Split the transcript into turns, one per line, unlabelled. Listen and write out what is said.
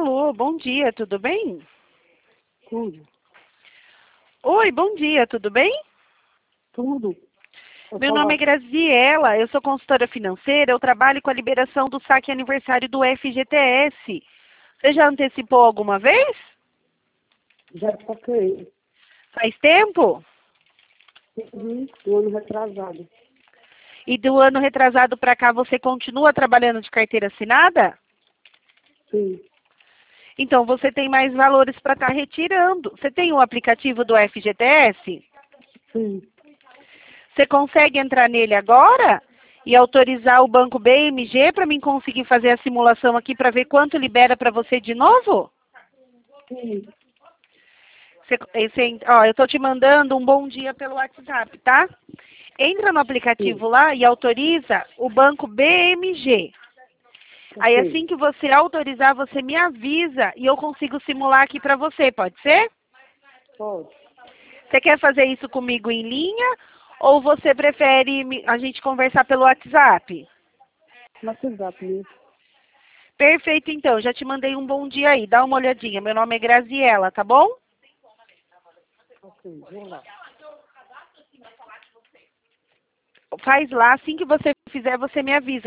Alô, bom dia, tudo bem?
Tudo.
Oi, bom dia, tudo bem?
Tudo. Eu
Meu nome é
tava...
Graziela, eu sou consultora financeira, eu trabalho com a liberação do saque aniversário do FGTS. Você já antecipou alguma vez?
Já saquei.
Faz tempo?
Do ano retrasado.
E do ano retrasado para cá você continua trabalhando de carteira assinada?
Sim.
Então você tem mais valores para estar retirando. Você tem o aplicativo do FGTS?
Sim.
Você consegue entrar nele agora e autorizar o banco BMG para mim conseguir fazer a simulação aqui para ver quanto libera para você de novo?
Sim.
Eu estou te mandando um bom dia pelo WhatsApp, tá? Entra no
Sim.
aplicativo lá e autoriza o banco BMG. Aí assim
Ok.
que você autorizar, você me avisa e eu consigo simular aqui para você, pode ser?
Pode.
Você quer fazer isso comigo em linha ou você prefere a gente conversar pelo WhatsApp?
No WhatsApp mesmo.
Perfeito, então. Já te mandei um bom dia aí. Dá uma olhadinha. Meu nome é Graziela, tá bom?
Ok, vou lá.
Faz lá. Assim que você fizer, você me avisa.